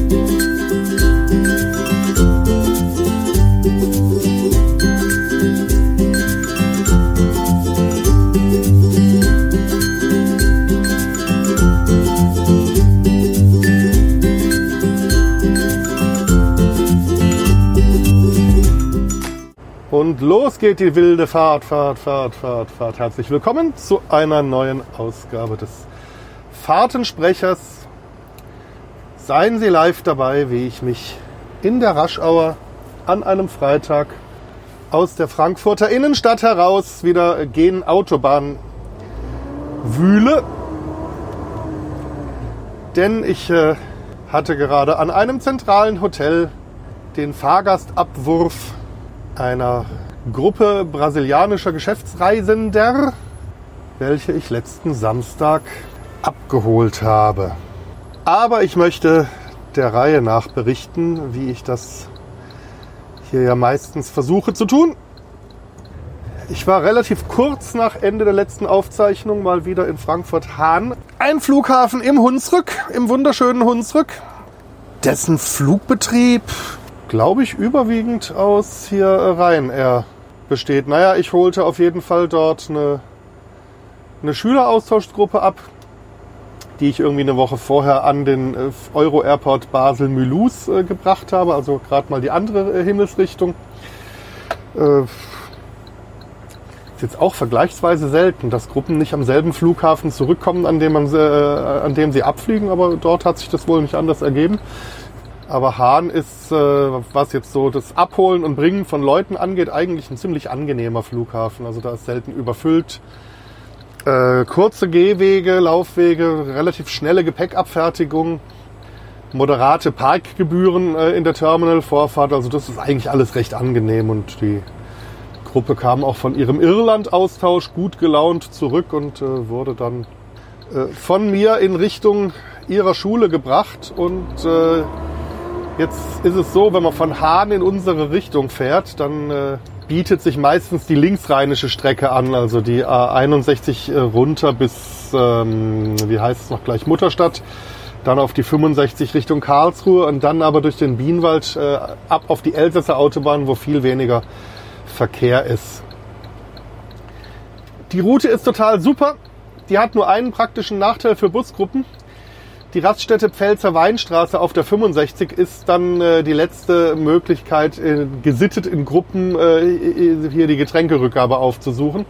Und los geht die wilde Fahrt. Herzlich willkommen zu einer neuen Ausgabe des Fahrtensprechers. Seien Sie live dabei, wie ich mich in der Rush-Hour an einem Freitag aus der Frankfurter Innenstadt heraus wieder gen Autobahn wühle. Denn ich hatte gerade an einem zentralen Hotel den Fahrgastabwurf einer Gruppe brasilianischer Geschäftsreisender, welche ich letzten Samstag abgeholt habe. Aber ich möchte der Reihe nach berichten, wie ich das hier ja meistens versuche zu tun. Ich war relativ kurz nach Ende der letzten Aufzeichnung mal wieder in Frankfurt-Hahn. Ein Flughafen im Hunsrück, im wunderschönen Hunsrück, dessen Flugbetrieb, glaube ich, überwiegend aus hier Ryanair besteht. Naja, ich holte auf jeden Fall dort eine Schüleraustauschgruppe ab, die ich irgendwie eine Woche vorher an den Euro-Airport Basel-Mulhouse gebracht habe. Also gerade mal die andere Himmelsrichtung. Ist jetzt auch vergleichsweise selten, dass Gruppen nicht am selben Flughafen zurückkommen, an dem sie abfliegen. Aber dort hat sich das wohl nicht anders ergeben. Aber Hahn ist, was jetzt so das Abholen und Bringen von Leuten angeht, eigentlich ein ziemlich angenehmer Flughafen. Also da ist selten überfüllt. Kurze Gehwege, Laufwege, relativ schnelle Gepäckabfertigung, moderate Parkgebühren in der Terminalvorfahrt. Also das ist eigentlich alles recht angenehm. Und die Gruppe kam auch von ihrem Irland-Austausch gut gelaunt zurück und wurde dann von mir in Richtung ihrer Schule gebracht. Und jetzt ist es so, wenn man von Hahn in unsere Richtung fährt, dann bietet sich meistens die linksrheinische Strecke an, also die A61 runter bis, wie heißt es noch gleich, Mutterstadt, dann auf die 65 Richtung Karlsruhe und dann aber durch den Bienenwald ab auf die Elsässer Autobahn, wo viel weniger Verkehr ist. Die Route ist total super, die hat nur einen praktischen Nachteil für Busgruppen. Die Raststätte Pfälzer Weinstraße auf der 65 ist dann die letzte Möglichkeit, gesittet in Gruppen hier die Getränkerückgabe aufzusuchen.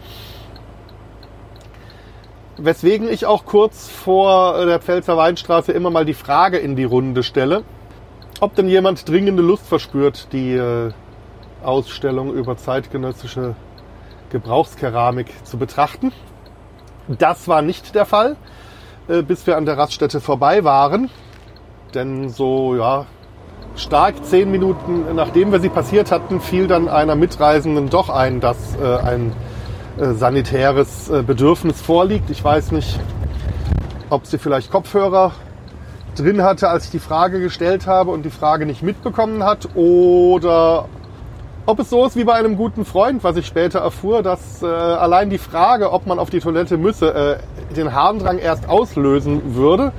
Weswegen ich auch kurz vor der Pfälzer Weinstraße immer mal die Frage in die Runde stelle, ob denn jemand dringende Lust verspürt, die Ausstellung über zeitgenössische Gebrauchskeramik zu betrachten. Das war nicht der Fall, bis wir an der Raststätte vorbei waren. Denn so stark 10 Minuten nachdem wir sie passiert hatten, fiel dann einer Mitreisenden doch ein, dass ein sanitäres Bedürfnis vorliegt. Ich weiß nicht, ob sie vielleicht Kopfhörer drin hatte, als ich die Frage gestellt habe und die Frage nicht mitbekommen hat, oder ob es so ist wie bei einem guten Freund, was ich später erfuhr, dass allein die Frage, ob man auf die Toilette müsse, den Harndrang erst auslösen würde.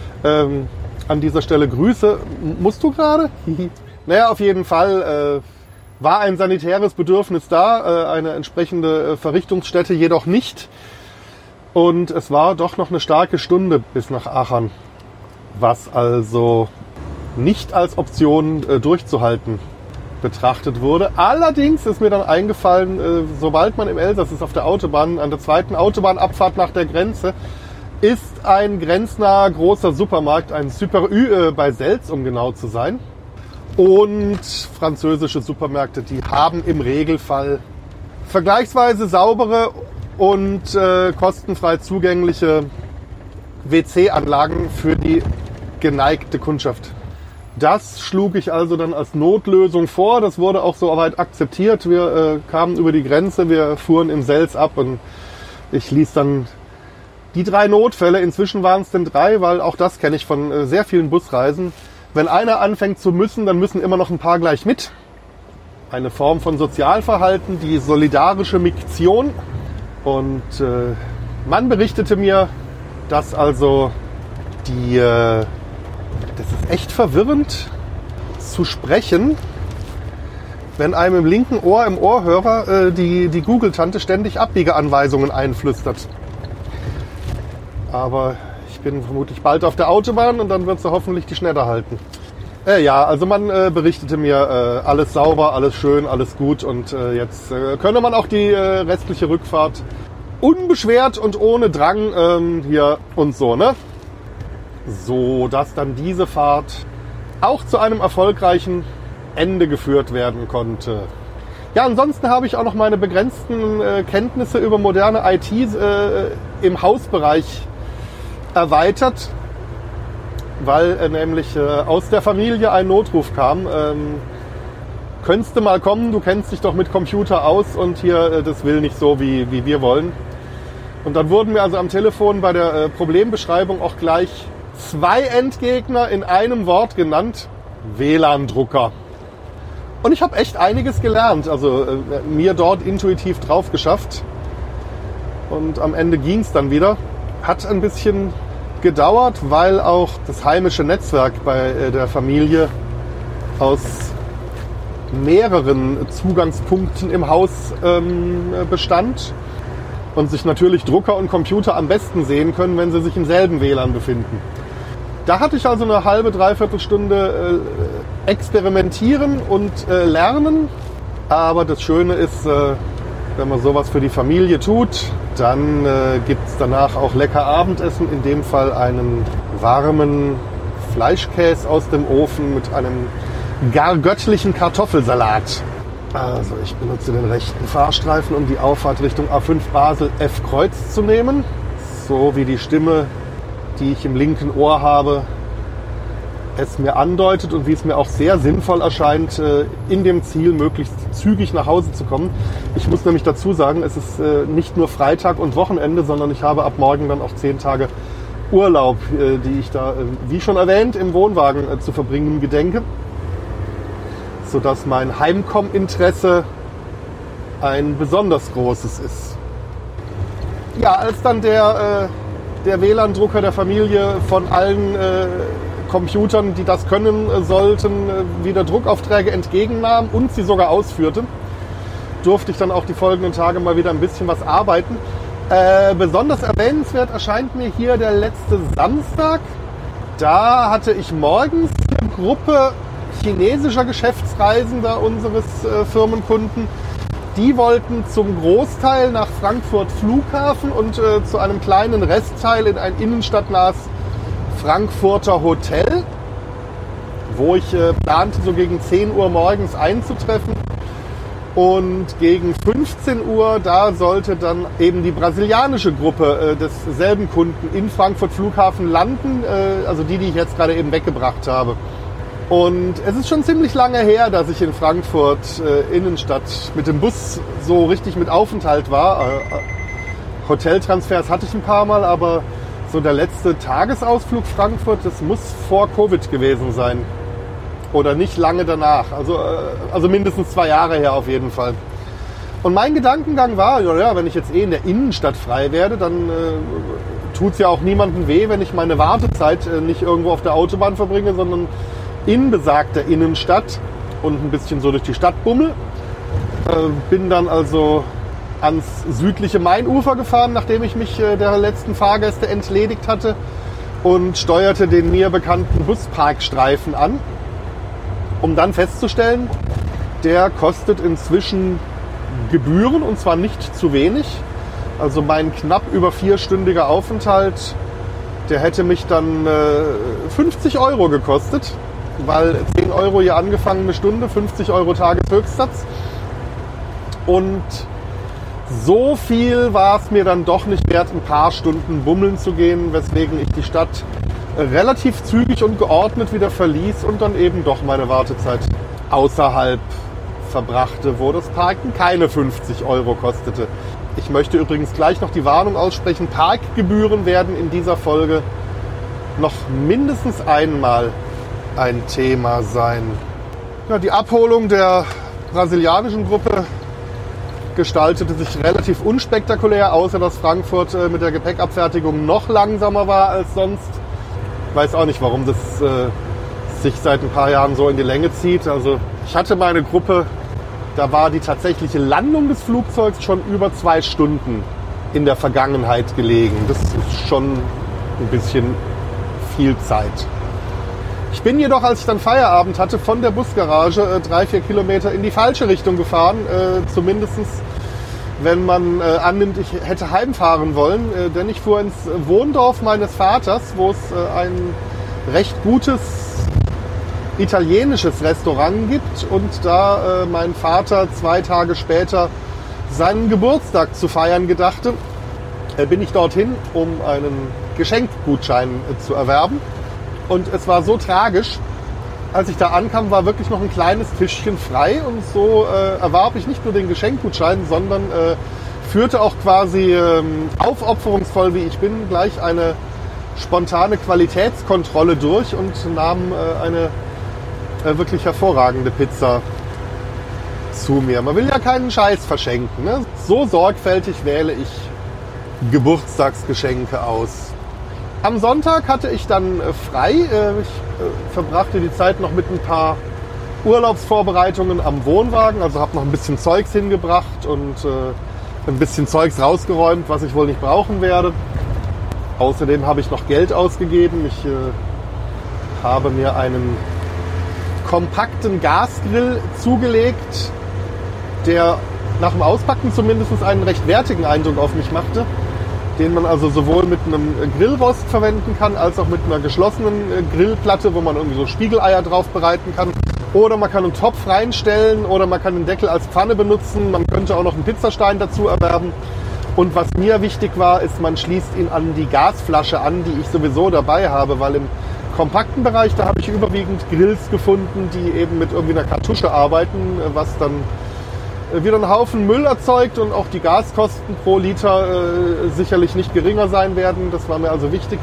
An dieser Stelle Grüße. Musst du gerade? Naja, auf jeden Fall war ein sanitäres Bedürfnis da, eine entsprechende Verrichtungsstätte jedoch nicht. Und es war doch noch eine starke Stunde bis nach Aachen, was also nicht als Option durchzuhalten betrachtet wurde. Allerdings ist mir dann eingefallen, sobald man im Elsass ist auf der Autobahn, an der zweiten Autobahnabfahrt nach der Grenze, ist ein grenznaher großer Supermarkt, ein Super Ü bei Selz, um genau zu sein. Und französische Supermärkte, die haben im Regelfall vergleichsweise saubere und kostenfrei zugängliche WC-Anlagen für die geneigte Kundschaft. Das schlug ich also dann als Notlösung vor. Das wurde auch soweit akzeptiert. Wir kamen über die Grenze, wir fuhren im Selz ab und ich ließ dann die 3 Notfälle, inzwischen waren es denn 3, weil auch das kenne ich von sehr vielen Busreisen. Wenn einer anfängt zu müssen, dann müssen immer noch ein paar gleich mit. Eine Form von Sozialverhalten, die solidarische Miktion. Und man berichtete mir, dass also die Das ist echt verwirrend zu sprechen, wenn einem im linken Ohr, im Ohrhörer, die Google-Tante ständig Abbiegeanweisungen einflüstert. Aber ich bin vermutlich bald auf der Autobahn und dann wird sie hoffentlich die Schnetter halten. Ja, also man berichtete mir, alles sauber, alles schön, alles gut und jetzt könne man auch die restliche Rückfahrt unbeschwert und ohne Drang hier und so, ne? So, dass dann diese Fahrt auch zu einem erfolgreichen Ende geführt werden konnte. Ja, ansonsten habe ich auch noch meine begrenzten Kenntnisse über moderne IT im Hausbereich erweitert, weil nämlich aus der Familie ein Notruf kam. Könntest du mal kommen, du kennst dich doch mit Computer aus und hier, das will nicht so, wie wir wollen. Und dann wurden mir also am Telefon bei der Problembeschreibung auch gleich 2 Endgegner in einem Wort genannt: WLAN-Drucker. Und ich habe echt einiges gelernt, also mir dort intuitiv drauf geschafft. Und am Ende ging es dann wieder. Hat ein bisschen gedauert, weil auch das heimische Netzwerk bei der Familie aus mehreren Zugangspunkten im Haus bestand. Und sich natürlich Drucker und Computer am besten sehen können, wenn sie sich im selben WLAN befinden. Da hatte ich also eine halbe, dreiviertel Stunde experimentieren und lernen. Aber das Schöne ist, wenn man sowas für die Familie tut, dann gibt es danach auch lecker Abendessen. In dem Fall einen warmen Fleischkäse aus dem Ofen mit einem gar göttlichen Kartoffelsalat. Also ich benutze den rechten Fahrstreifen, um die Auffahrt Richtung A5 Basel F Kreuz zu nehmen. So wie die Stimme, die ich im linken Ohr habe, es mir andeutet und wie es mir auch sehr sinnvoll erscheint, in dem Ziel möglichst zügig nach Hause zu kommen. Ich muss nämlich dazu sagen, es ist nicht nur Freitag und Wochenende, sondern ich habe ab morgen dann auch 10 Tage Urlaub, die ich da, wie schon erwähnt, im Wohnwagen zu verbringen gedenke, sodass mein Heimkomminteresse ein besonders großes ist. Ja, als dann der WLAN-Drucker der Familie von allen Computern, die das können sollten, wieder Druckaufträge entgegennahm und sie sogar ausführte, durfte ich dann auch die folgenden Tage mal wieder ein bisschen was arbeiten. Besonders erwähnenswert erscheint mir hier der letzte Samstag. Da hatte ich morgens eine Gruppe chinesischer Geschäftsreisender unseres Firmenkunden. Die wollten zum Großteil nach Frankfurt Flughafen und zu einem kleinen Restteil in ein innenstadtnahes Frankfurter Hotel, wo ich plante, so gegen 10 Uhr morgens einzutreffen. Und gegen 15 Uhr, da sollte dann eben die brasilianische Gruppe desselben Kunden in Frankfurt Flughafen landen, also die ich jetzt gerade eben weggebracht habe. Und es ist schon ziemlich lange her, dass ich in Frankfurt Innenstadt mit dem Bus so richtig mit Aufenthalt war. Hoteltransfers hatte ich ein paar Mal, aber so der letzte Tagesausflug Frankfurt, das muss vor Covid gewesen sein. Oder nicht lange danach. Also mindestens 2 Jahre her auf jeden Fall. Und mein Gedankengang war, ja, wenn ich jetzt in der Innenstadt frei werde, dann tut es ja auch niemandem weh, wenn ich meine Wartezeit nicht irgendwo auf der Autobahn verbringe, sondern in besagter Innenstadt und ein bisschen so durch die Stadt bummel. Bin dann also ans südliche Mainufer gefahren, nachdem ich mich der letzten Fahrgäste entledigt hatte, und steuerte den mir bekannten Busparkstreifen an, um dann festzustellen, der kostet inzwischen Gebühren, und zwar nicht zu wenig. Also mein knapp über 4-stündiger Aufenthalt, der hätte mich dann 50 Euro gekostet, weil 10 Euro je angefangene Stunde, 50 Euro Tageshöchstsatz. Und so viel war es mir dann doch nicht wert, ein paar Stunden bummeln zu gehen, weswegen ich die Stadt relativ zügig und geordnet wieder verließ und dann eben doch meine Wartezeit außerhalb verbrachte, wo das Parken keine 50 Euro kostete. Ich möchte übrigens gleich noch die Warnung aussprechen, Parkgebühren werden in dieser Folge noch mindestens einmal ein Thema sein. Ja, die Abholung der brasilianischen Gruppe gestaltete sich relativ unspektakulär, außer dass Frankfurt mit der Gepäckabfertigung noch langsamer war als sonst. Ich weiß auch nicht, warum das sich seit ein paar Jahren so in die Länge zieht. Also ich hatte meine Gruppe, da war die tatsächliche Landung des Flugzeugs schon über 2 Stunden in der Vergangenheit gelegen. Das ist schon ein bisschen viel Zeit. Ich bin jedoch, als ich dann Feierabend hatte, von der Busgarage 3-4 Kilometer in die falsche Richtung gefahren. Zumindest wenn man annimmt, ich hätte heimfahren wollen. Denn ich fuhr ins Wohndorf meines Vaters, wo es ein recht gutes italienisches Restaurant gibt. Und da mein Vater 2 Tage später seinen Geburtstag zu feiern gedachte, bin ich dorthin, um einen Geschenkgutschein zu erwerben. Und es war so tragisch, als ich da ankam, war wirklich noch ein kleines Tischchen frei. Und so erwarb ich nicht nur den Geschenkgutschein, sondern führte auch quasi aufopferungsvoll, wie ich bin, gleich eine spontane Qualitätskontrolle durch und nahm eine wirklich hervorragende Pizza zu mir. Man will ja keinen Scheiß verschenken, ne? So sorgfältig wähle ich Geburtstagsgeschenke aus. Am Sonntag hatte ich dann frei. Ich verbrachte die Zeit noch mit ein paar Urlaubsvorbereitungen am Wohnwagen. Also habe noch ein bisschen Zeugs hingebracht und ein bisschen Zeugs rausgeräumt, was ich wohl nicht brauchen werde. Außerdem habe ich noch Geld ausgegeben. Ich habe mir einen kompakten Gasgrill zugelegt, der nach dem Auspacken zumindest einen recht wertigen Eindruck auf mich machte, den man also sowohl mit einem Grillrost verwenden kann, als auch mit einer geschlossenen Grillplatte, wo man irgendwie so Spiegeleier drauf bereiten kann. Oder man kann einen Topf reinstellen oder man kann den Deckel als Pfanne benutzen. Man könnte auch noch einen Pizzastein dazu erwerben. Und was mir wichtig war, ist, man schließt ihn an die Gasflasche an, die ich sowieso dabei habe, weil im kompakten Bereich, da habe ich überwiegend Grills gefunden, die eben mit irgendwie einer Kartusche arbeiten, was dann wieder einen Haufen Müll erzeugt und auch die Gaskosten pro Liter sicherlich nicht geringer sein werden. Das war mir also wichtig.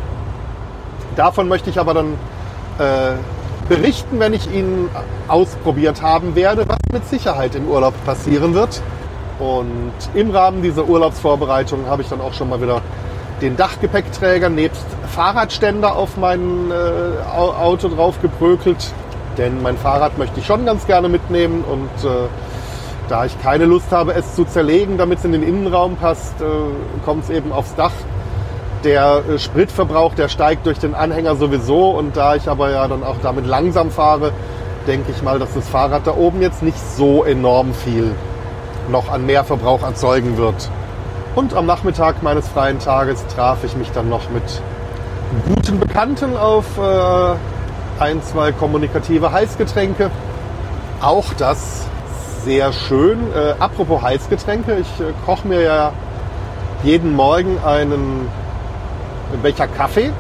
Davon möchte ich aber dann berichten, wenn ich ihn ausprobiert haben werde, was mit Sicherheit im Urlaub passieren wird. Und im Rahmen dieser Urlaubsvorbereitung habe ich dann auch schon mal wieder den Dachgepäckträger nebst Fahrradständer auf mein Auto drauf gebrökelt. Denn mein Fahrrad möchte ich schon ganz gerne mitnehmen und da ich keine Lust habe, es zu zerlegen, damit es in den Innenraum passt, kommt es eben aufs Dach. Der Spritverbrauch, der steigt durch den Anhänger sowieso. Und da ich aber ja dann auch damit langsam fahre, denke ich mal, dass das Fahrrad da oben jetzt nicht so enorm viel noch an Mehrverbrauch erzeugen wird. Und am Nachmittag meines freien Tages traf ich mich dann noch mit guten Bekannten auf 1-2 kommunikative Heißgetränke. Auch das sehr schön. Apropos Heißgetränke, ich koche mir ja jeden Morgen einen Becher Kaffee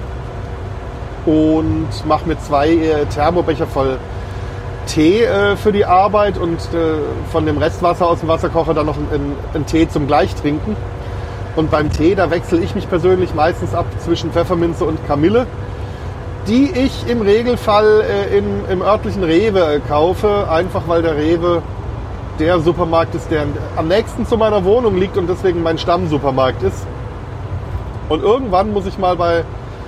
und mache mir 2 Thermobecher voll Tee für die Arbeit und von dem Restwasser aus dem Wasserkocher dann noch einen Tee zum Gleichtrinken. Und beim Tee, da wechsle ich mich persönlich meistens ab zwischen Pfefferminze und Kamille, die ich im Regelfall im örtlichen Rewe kaufe, einfach weil der Rewe der Supermarkt ist, der am nächsten zu meiner Wohnung liegt und deswegen mein Stammsupermarkt ist. Und irgendwann muss ich mal bei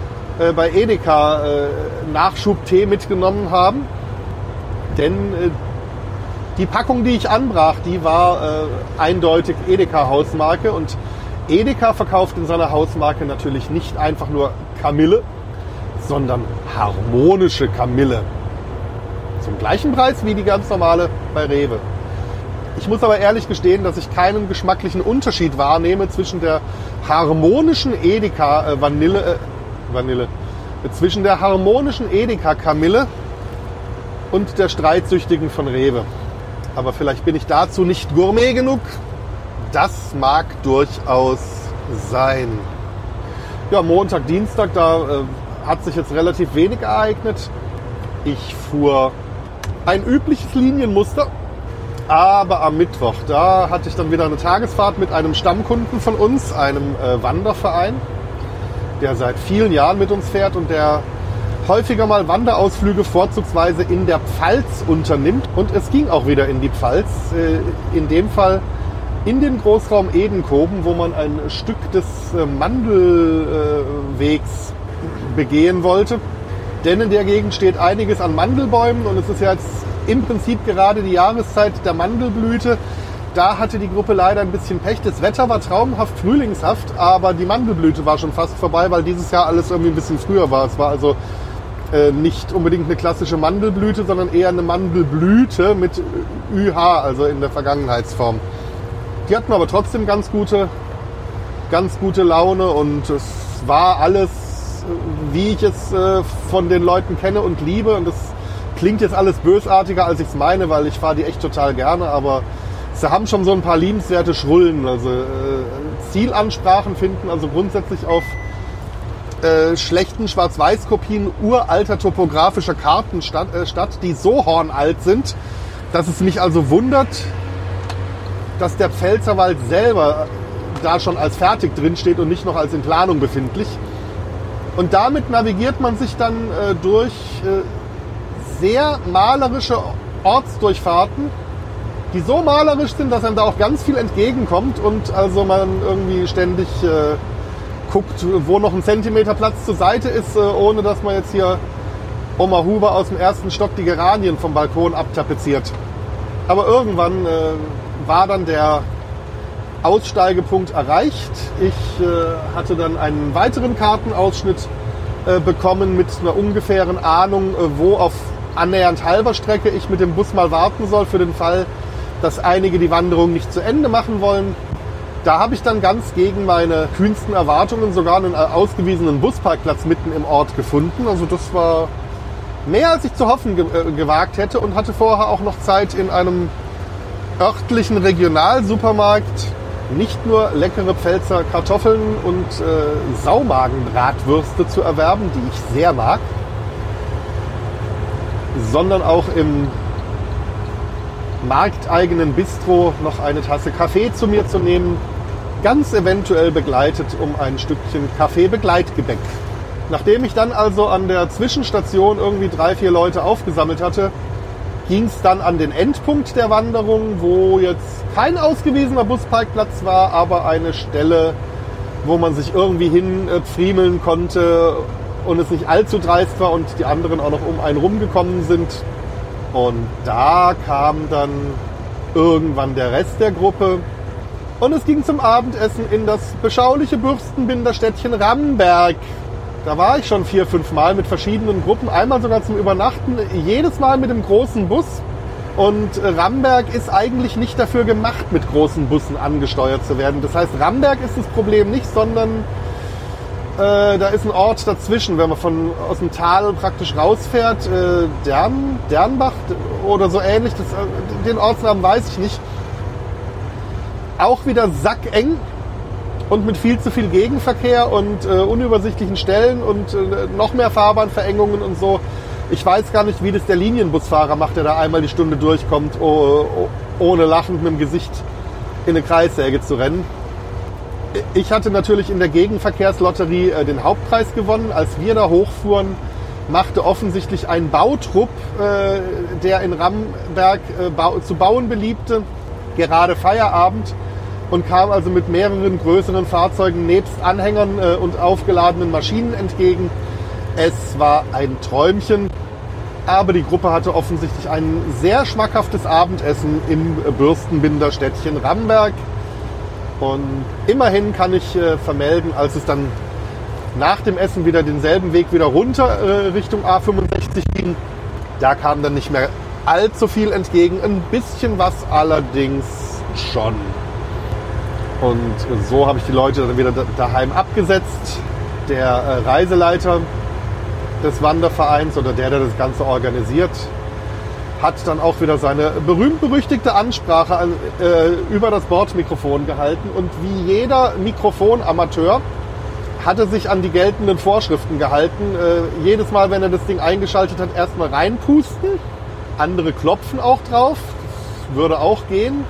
Edeka Nachschubtee mitgenommen haben, denn die Packung, die ich anbrach, die war eindeutig Edeka-Hausmarke und Edeka verkauft in seiner Hausmarke natürlich nicht einfach nur Kamille, sondern harmonische Kamille. Zum gleichen Preis wie die ganz normale bei Rewe. Ich muss aber ehrlich gestehen, dass ich keinen geschmacklichen Unterschied wahrnehme zwischen der harmonischen Edeka Vanille, zwischen der harmonischen Edeka Kamille und der streitsüchtigen von Rewe. Aber vielleicht bin ich dazu nicht Gourmet genug. Das mag durchaus sein. Ja, Montag, Dienstag, da hat sich jetzt relativ wenig ereignet. Ich fuhr ein übliches Linienmuster. Aber am Mittwoch, da hatte ich dann wieder eine Tagesfahrt mit einem Stammkunden von uns, einem Wanderverein, der seit vielen Jahren mit uns fährt und der häufiger mal Wanderausflüge vorzugsweise in der Pfalz unternimmt. Und es ging auch wieder in die Pfalz, in dem Fall in den Großraum Edenkoben, wo man ein Stück des Mandelwegs begehen wollte. Denn in der Gegend steht einiges an Mandelbäumen und es ist ja jetzt im Prinzip gerade die Jahreszeit der Mandelblüte. Da hatte die Gruppe leider ein bisschen Pech. Das Wetter war traumhaft frühlingshaft, aber die Mandelblüte war schon fast vorbei, weil dieses Jahr alles irgendwie ein bisschen früher war. Es war also nicht unbedingt eine klassische Mandelblüte, sondern eher eine Mandelblüte mit ÜH, also in der Vergangenheitsform. Die hatten aber trotzdem ganz gute Laune und es war alles, wie ich es von den Leuten kenne und liebe. Und das klingt jetzt alles bösartiger, als ich es meine, weil ich fahre die echt total gerne, aber sie haben schon so ein paar liebenswerte Schrullen. Also Zielansprachen finden also grundsätzlich auf schlechten Schwarz-Weiß-Kopien uralter topografischer Karten statt, die so hornalt sind, dass es mich also wundert, dass der Pfälzerwald selber da schon als fertig drin steht und nicht noch als in Planung befindlich. Und damit navigiert man sich dann durch sehr malerische Ortsdurchfahrten, die so malerisch sind, dass einem da auch ganz viel entgegenkommt und also man irgendwie ständig guckt, wo noch ein Zentimeter Platz zur Seite ist, ohne dass man jetzt hier Oma Huber aus dem ersten Stock die Geranien vom Balkon abtapeziert. Aber irgendwann war dann der Aussteigepunkt erreicht. Ich hatte dann einen weiteren Kartenausschnitt bekommen mit einer ungefähren Ahnung, wo auf annähernd halber Strecke ich mit dem Bus mal warten soll, für den Fall, dass einige die Wanderung nicht zu Ende machen wollen. Da habe ich dann ganz gegen meine kühnsten Erwartungen sogar einen ausgewiesenen Busparkplatz mitten im Ort gefunden. Also das war mehr, als ich zu hoffen gewagt hätte und hatte vorher auch noch Zeit, in einem örtlichen Regionalsupermarkt nicht nur leckere Pfälzer Kartoffeln und Saumagenbratwürste zu erwerben, die ich sehr mag, sondern auch im markteigenen Bistro noch eine Tasse Kaffee zu mir zu nehmen, ganz eventuell begleitet um ein Stückchen Kaffee-Begleitgebäck. Nachdem ich dann also an der Zwischenstation irgendwie 3-4 Leute aufgesammelt hatte, ging es dann an den Endpunkt der Wanderung, wo jetzt kein ausgewiesener Busparkplatz war, aber eine Stelle, wo man sich irgendwie hinpfriemeln konnte und es nicht allzu dreist war und die anderen auch noch um einen rumgekommen sind. Und da kam dann irgendwann der Rest der Gruppe und es ging zum Abendessen in das beschauliche Bürstenbinderstädtchen Ramberg. Da war ich schon 4-5 Mal mit verschiedenen Gruppen, einmal sogar zum Übernachten, jedes Mal mit dem großen Bus. Und Ramberg ist eigentlich nicht dafür gemacht, mit großen Bussen angesteuert zu werden. Das heißt, Ramberg ist das Problem nicht, sondern da ist ein Ort dazwischen, wenn man aus dem Tal praktisch rausfährt, Dernbach oder so ähnlich, den Ortsnamen weiß ich nicht. Auch wieder sackeng und mit viel zu viel Gegenverkehr und unübersichtlichen Stellen und noch mehr Fahrbahnverengungen und so. Ich weiß gar nicht, wie das der Linienbusfahrer macht, der da einmal die Stunde durchkommt, ohne lachend mit dem Gesicht in eine Kreissäge zu rennen. Ich hatte natürlich in der Gegenverkehrslotterie den Hauptpreis gewonnen. Als wir da hochfuhren, machte offensichtlich ein Bautrupp, der in Ramberg zu bauen beliebte, gerade Feierabend und kam also mit mehreren größeren Fahrzeugen nebst Anhängern und aufgeladenen Maschinen entgegen. Es war ein Träumchen, aber die Gruppe hatte offensichtlich ein sehr schmackhaftes Abendessen im Bürstenbinderstädtchen Ramberg. Und immerhin kann ich vermelden, als es dann nach dem Essen wieder denselben Weg wieder runter Richtung A65 ging, da kam dann nicht mehr allzu viel entgegen, ein bisschen was allerdings schon. Und so habe ich die Leute dann wieder daheim abgesetzt. Der Reiseleiter des Wandervereins oder der das Ganze organisiert, hat dann auch wieder seine berühmt-berüchtigte Ansprache über das Bordmikrofon gehalten. Und wie jeder Mikrofonamateur hatte sich an die geltenden Vorschriften gehalten. Jedes Mal, wenn er das Ding eingeschaltet hat, erstmal reinpusten. Andere klopfen auch drauf. Das würde auch gehen.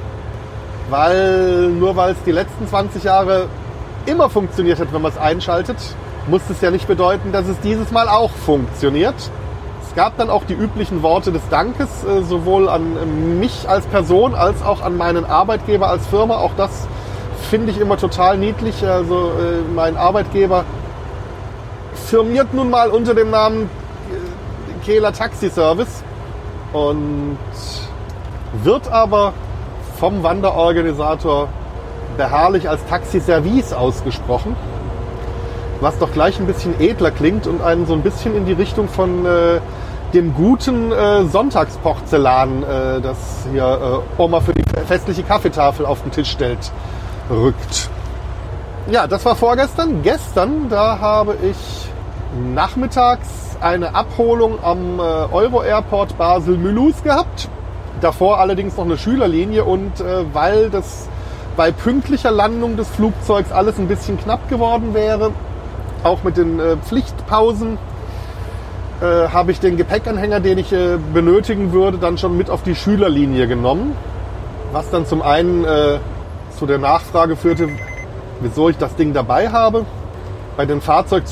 Nur weil es die letzten 20 Jahre immer funktioniert hat, wenn man es einschaltet, muss es ja nicht bedeuten, dass es dieses Mal auch funktioniert. Es gab dann auch die üblichen Worte des Dankes, sowohl an mich als Person als auch an meinen Arbeitgeber als Firma. Auch das finde ich immer total niedlich. Also mein Arbeitgeber firmiert nun mal unter dem Namen Kehler Taxi Service und wird aber vom Wanderorganisator beharrlich als Taxi-Service ausgesprochen, was doch gleich ein bisschen edler klingt und einen so ein bisschen in die Richtung von dem guten Sonntagsporzellan, das hier Oma für die festliche Kaffeetafel auf den Tisch stellt, rückt. Ja, das war vorgestern. Gestern, da habe ich nachmittags eine Abholung am Euro-Airport Basel-Mulhouse gehabt. Davor allerdings noch eine Schülerlinie und weil das bei pünktlicher Landung des Flugzeugs alles ein bisschen knapp geworden wäre, auch mit den Pflichtpausen, habe ich den Gepäckanhänger, den ich benötigen würde, dann schon mit auf die Schülerlinie genommen. Was dann zum einen zu der Nachfrage führte, wieso ich das Ding dabei habe. Bei den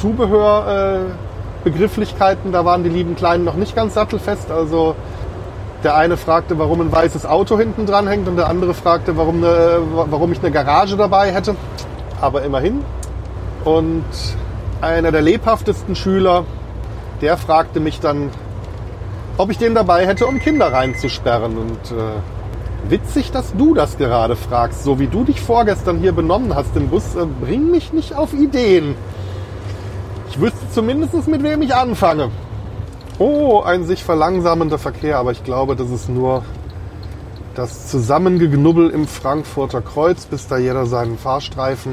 Fahrzeugzubehörbegrifflichkeiten, da waren die lieben Kleinen noch nicht ganz sattelfest. Also der eine fragte, warum ein weißes Auto hinten dran hängt und der andere fragte, warum ich eine Garage dabei hätte. Aber immerhin. Und einer der lebhaftesten Schüler, der fragte mich dann, ob ich den dabei hätte, um Kinder reinzusperren. Und witzig, dass du das gerade fragst. So wie du dich vorgestern hier benommen hast im Bus, bring mich nicht auf Ideen. Ich wüsste zumindest, mit wem ich anfange. Oh, ein sich verlangsamender Verkehr, aber ich glaube, das ist nur das Zusammengeknubbel im Frankfurter Kreuz, bis da jeder seinen Fahrstreifen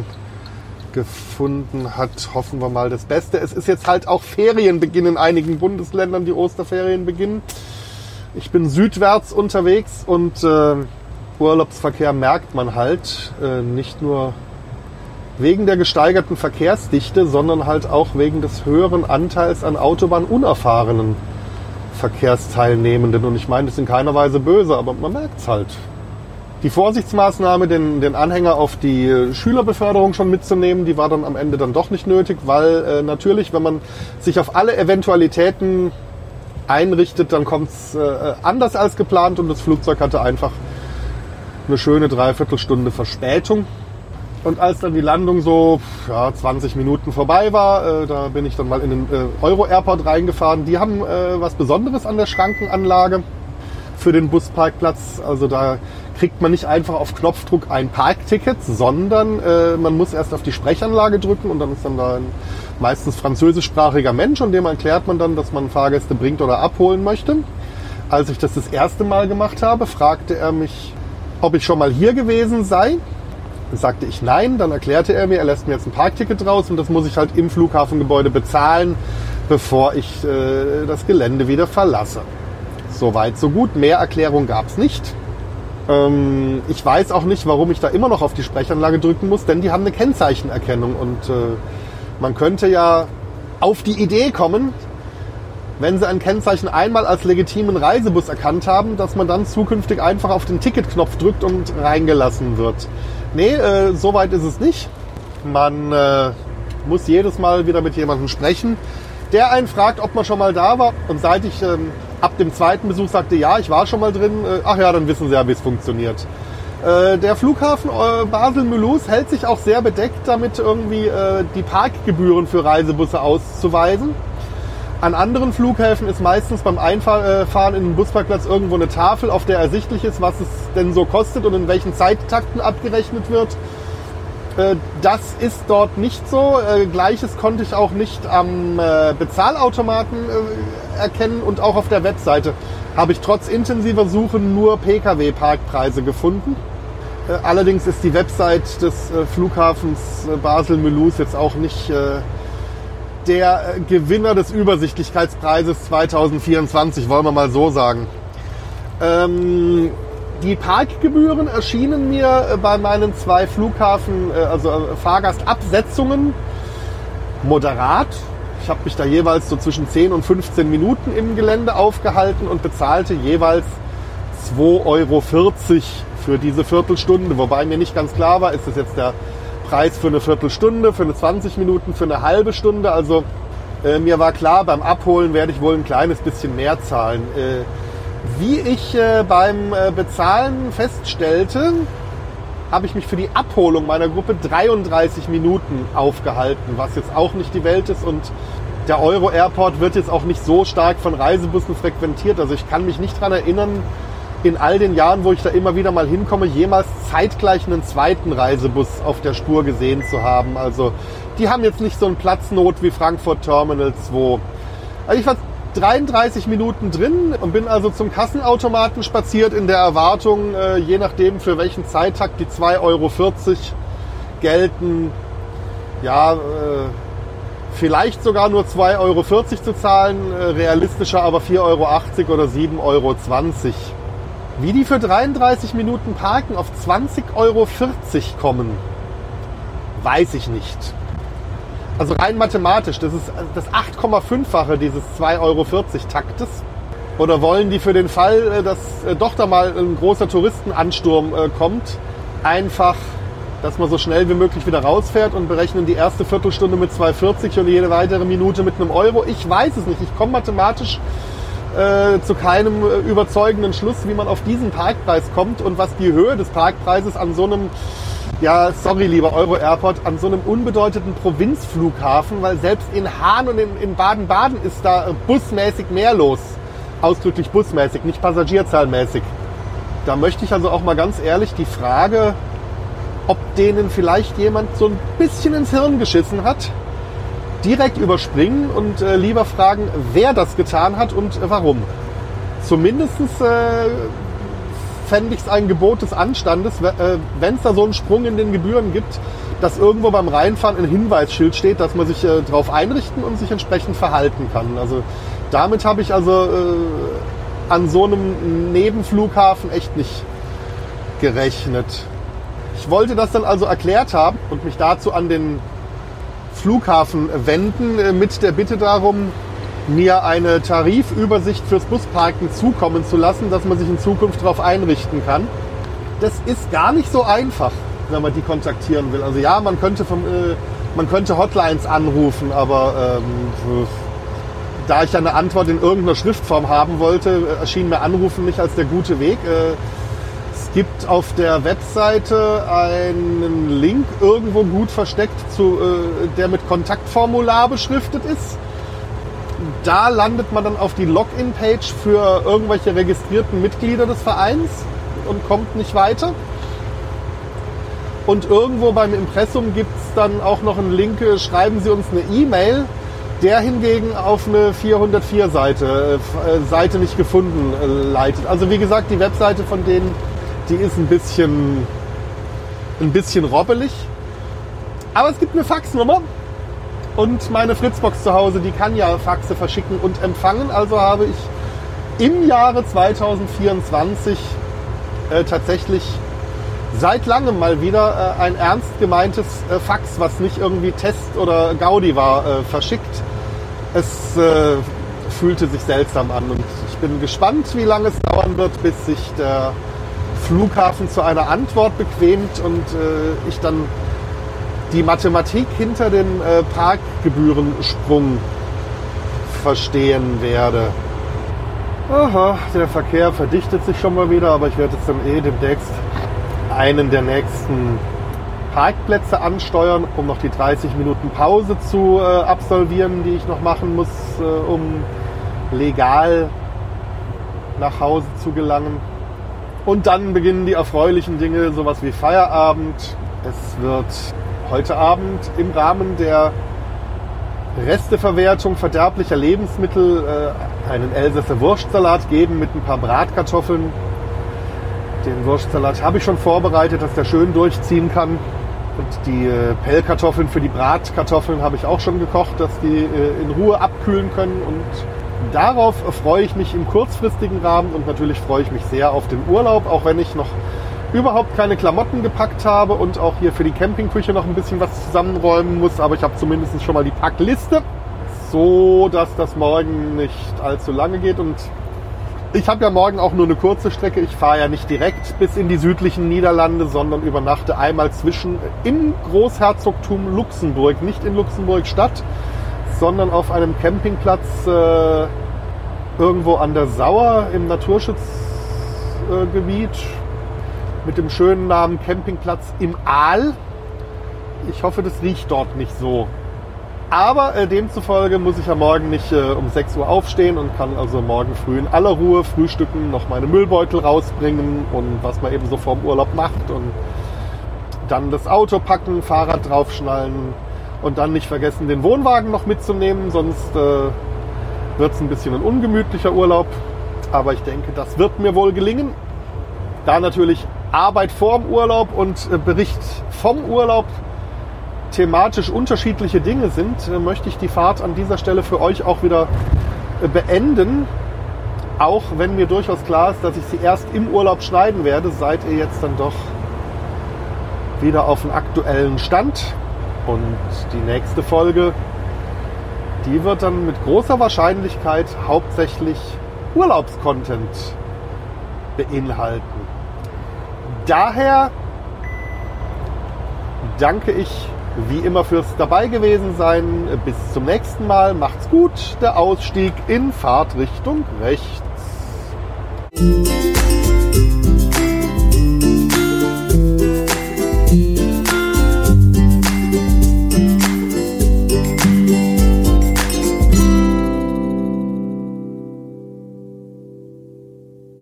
gefunden hat. Hoffen wir mal das Beste. Es ist jetzt halt auch Ferienbeginn in einigen Bundesländern, die Osterferien beginnen. Ich bin südwärts unterwegs und Urlaubsverkehr merkt man halt nicht nur wegen der gesteigerten Verkehrsdichte, sondern halt auch wegen des höheren Anteils an autobahnunerfahrenen Verkehrsteilnehmenden. Und ich meine, das ist in keiner Weise böse, aber man merkt es halt. Die Vorsichtsmaßnahme, den Anhänger auf die Schülerbeförderung schon mitzunehmen, die war dann am Ende dann doch nicht nötig, weil natürlich, wenn man sich auf alle Eventualitäten einrichtet, dann kommt es anders als geplant und das Flugzeug hatte einfach eine schöne Dreiviertelstunde Verspätung. Und als dann die Landung so 20 Minuten vorbei war, da bin ich dann mal in den Euro-Airport reingefahren. Die haben was Besonderes an der Schrankenanlage für den Busparkplatz. Also da kriegt man nicht einfach auf Knopfdruck ein Parkticket, sondern man muss erst auf die Sprechanlage drücken und dann ist dann da ein meistens französischsprachiger Mensch und dem erklärt man dann, dass man Fahrgäste bringt oder abholen möchte. Als ich das erste Mal gemacht habe, fragte er mich, ob ich schon mal hier gewesen sei. Sagte ich nein, dann erklärte er mir, er lässt mir jetzt ein Parkticket raus und das muss ich halt im Flughafengebäude bezahlen, bevor ich das Gelände wieder verlasse. Soweit, so gut. Mehr Erklärung gab es nicht. Ich weiß auch nicht, warum ich da immer noch auf die Sprechanlage drücken muss, denn die haben eine Kennzeichenerkennung und man könnte ja auf die Idee kommen, wenn sie ein Kennzeichen einmal als legitimen Reisebus erkannt haben, dass man dann zukünftig einfach auf den Ticketknopf drückt und reingelassen wird. Nee, so weit ist es nicht. Man muss jedes Mal wieder mit jemandem sprechen, der einen fragt, ob man schon mal da war. Und seit ich ab dem zweiten Besuch sagte, ja, ich war schon mal drin, ach ja, dann wissen sie ja, wie es funktioniert. Der Flughafen Basel-Mulhouse hält sich auch sehr bedeckt damit, irgendwie die Parkgebühren für Reisebusse auszuweisen. An anderen Flughäfen ist meistens beim Einfahren in den Busparkplatz irgendwo eine Tafel, auf der ersichtlich ist, was es denn so kostet und in welchen Zeittakten abgerechnet wird. Das ist dort nicht so. Gleiches konnte ich auch nicht am Bezahlautomaten erkennen und auch auf der Webseite habe ich trotz intensiver Suche nur Pkw-Parkpreise gefunden. Allerdings ist die Website des Flughafens Basel-Mulhouse jetzt auch nicht der Gewinner des Übersichtlichkeitspreises 2024, wollen wir mal so sagen. Die Parkgebühren erschienen mir bei meinen 2 Flughafen, also Fahrgastabsetzungen, moderat. Ich habe mich da jeweils so zwischen 10 und 15 Minuten im Gelände aufgehalten und bezahlte jeweils 2,40 Euro für diese Viertelstunde. Wobei mir nicht ganz klar war, ist das jetzt der Preis für eine Viertelstunde, für eine 20 Minuten, für eine halbe Stunde. Also mir war klar, beim Abholen werde ich wohl ein kleines bisschen mehr zahlen. Wie ich beim Bezahlen feststellte, habe ich mich für die Abholung meiner Gruppe 33 Minuten aufgehalten, was jetzt auch nicht die Welt ist. Und der Euro-Airport wird jetzt auch nicht so stark von Reisebussen frequentiert. Also ich kann mich nicht daran erinnern, in all den Jahren, wo ich da immer wieder mal hinkomme, jemals zeitgleich einen zweiten Reisebus auf der Spur gesehen zu haben. Also die haben jetzt nicht so eine Platznot wie Frankfurt Terminal 2. Also ich war 33 Minuten drin und bin also zum Kassenautomaten spaziert in der Erwartung, je nachdem für welchen Zeittakt die 2,40 Euro gelten, ja, vielleicht sogar nur 2,40 Euro zu zahlen, realistischer aber 4,80 Euro oder 7,20 Euro. Wie die für 33 Minuten Parken auf 20,40 Euro kommen, weiß ich nicht. Also rein mathematisch, das ist das 8,5-fache dieses 2,40 Euro Taktes. Oder wollen die für den Fall, dass doch da mal ein großer Touristenansturm kommt, einfach, dass man so schnell wie möglich wieder rausfährt und berechnen die erste Viertelstunde mit 2,40 und jede weitere Minute mit einem Euro? Ich weiß es nicht. Ich komme mathematisch zu keinem überzeugenden Schluss, wie man auf diesen Parkpreis kommt und was die Höhe des Parkpreises an so einem, ja, sorry, lieber Euro-Airport, an so einem unbedeutenden Provinzflughafen, weil selbst in Hahn und in Baden-Baden ist da busmäßig mehr los. Ausdrücklich busmäßig, nicht passagierzahlmäßig. Da möchte ich also auch mal ganz ehrlich die Frage, ob denen vielleicht jemand so ein bisschen ins Hirn geschissen hat, direkt überspringen und lieber fragen, wer das getan hat und warum. Zumindest fände ich es ein Gebot des Anstandes, wenn es da so einen Sprung in den Gebühren gibt, dass irgendwo beim Reinfahren ein Hinweisschild steht, dass man sich darauf einrichten und sich entsprechend verhalten kann. Also damit habe ich also an so einem Nebenflughafen echt nicht gerechnet. Ich wollte das dann also erklärt haben und mich dazu an den Flughafen wenden mit der Bitte darum, mir eine Tarifübersicht fürs Busparken zukommen zu lassen, dass man sich in Zukunft darauf einrichten kann. Das ist gar nicht so einfach, wenn man die kontaktieren will. Also ja, man könnte Hotlines anrufen, aber da ich ja eine Antwort in irgendeiner Schriftform haben wollte, erschien mir Anrufen nicht als der gute Weg. Es gibt auf der Webseite einen Link irgendwo gut versteckt, der mit Kontaktformular beschriftet ist. Da landet man dann auf die Login-Page für irgendwelche registrierten Mitglieder des Vereins und kommt nicht weiter. Und irgendwo beim Impressum gibt es dann auch noch einen Link, schreiben Sie uns eine E-Mail, der hingegen auf eine 404-Seite nicht gefunden leitet. Also wie gesagt, die Webseite von denen, die ist ein bisschen robbelig. Aber es gibt eine Faxnummer und meine Fritzbox zu Hause, die kann ja Faxe verschicken und empfangen. Also habe ich im Jahre 2024 tatsächlich seit langem mal wieder ein ernst gemeintes Fax, was nicht irgendwie Test oder Gaudi war, verschickt. Es fühlte sich seltsam an und ich bin gespannt, wie lange es dauern wird, bis sich der Flughafen zu einer Antwort bequemt und ich dann die Mathematik hinter dem Parkgebührensprung verstehen werde. Aha, der Verkehr verdichtet sich schon mal wieder, aber ich werde jetzt dann demnächst einen der nächsten Parkplätze ansteuern, um noch die 30 Minuten Pause zu absolvieren, die ich noch machen muss, um legal nach Hause zu gelangen. Und dann beginnen die erfreulichen Dinge, sowas wie Feierabend. Es wird heute Abend im Rahmen der Resteverwertung verderblicher Lebensmittel einen Elsässer Wurstsalat geben mit ein paar Bratkartoffeln. Den Wurstsalat habe ich schon vorbereitet, dass der schön durchziehen kann. Und die Pellkartoffeln für die Bratkartoffeln habe ich auch schon gekocht, dass die in Ruhe abkühlen können. Und darauf freue ich mich im kurzfristigen Rahmen und natürlich freue ich mich sehr auf den Urlaub, auch wenn ich noch überhaupt keine Klamotten gepackt habe und auch hier für die Campingküche noch ein bisschen was zusammenräumen muss. Aber ich habe zumindest schon mal die Packliste, so dass das morgen nicht allzu lange geht. Und ich habe ja morgen auch nur eine kurze Strecke. Ich fahre ja nicht direkt bis in die südlichen Niederlande, sondern übernachte einmal im Großherzogtum Luxemburg. Nicht in Luxemburg-Stadt, sondern auf einem Campingplatz irgendwo an der Sauer im Naturschutzgebiet mit dem schönen Namen Campingplatz im Aal. Ich hoffe, das riecht dort nicht so Aber demzufolge muss ich ja morgen nicht um 6 Uhr aufstehen und kann also morgen früh in aller Ruhe frühstücken, noch meine Müllbeutel rausbringen und was man eben so vorm Urlaub macht und dann das Auto packen, Fahrrad draufschnallen und dann nicht vergessen, den Wohnwagen noch mitzunehmen, sonst wird es ein bisschen ein ungemütlicher Urlaub. Aber ich denke, das wird mir wohl gelingen. Da natürlich Arbeit vorm Urlaub und Bericht vom Urlaub thematisch unterschiedliche Dinge sind, möchte ich die Fahrt an dieser Stelle für euch auch wieder beenden. Auch wenn mir durchaus klar ist, dass ich sie erst im Urlaub schneiden werde, seid ihr jetzt dann doch wieder auf dem aktuellen Stand. Und die nächste Folge, die wird dann mit großer Wahrscheinlichkeit hauptsächlich Urlaubscontent beinhalten. Daher danke ich wie immer fürs dabei gewesen sein. Bis zum nächsten Mal. Macht's gut. Der Ausstieg in Fahrtrichtung rechts.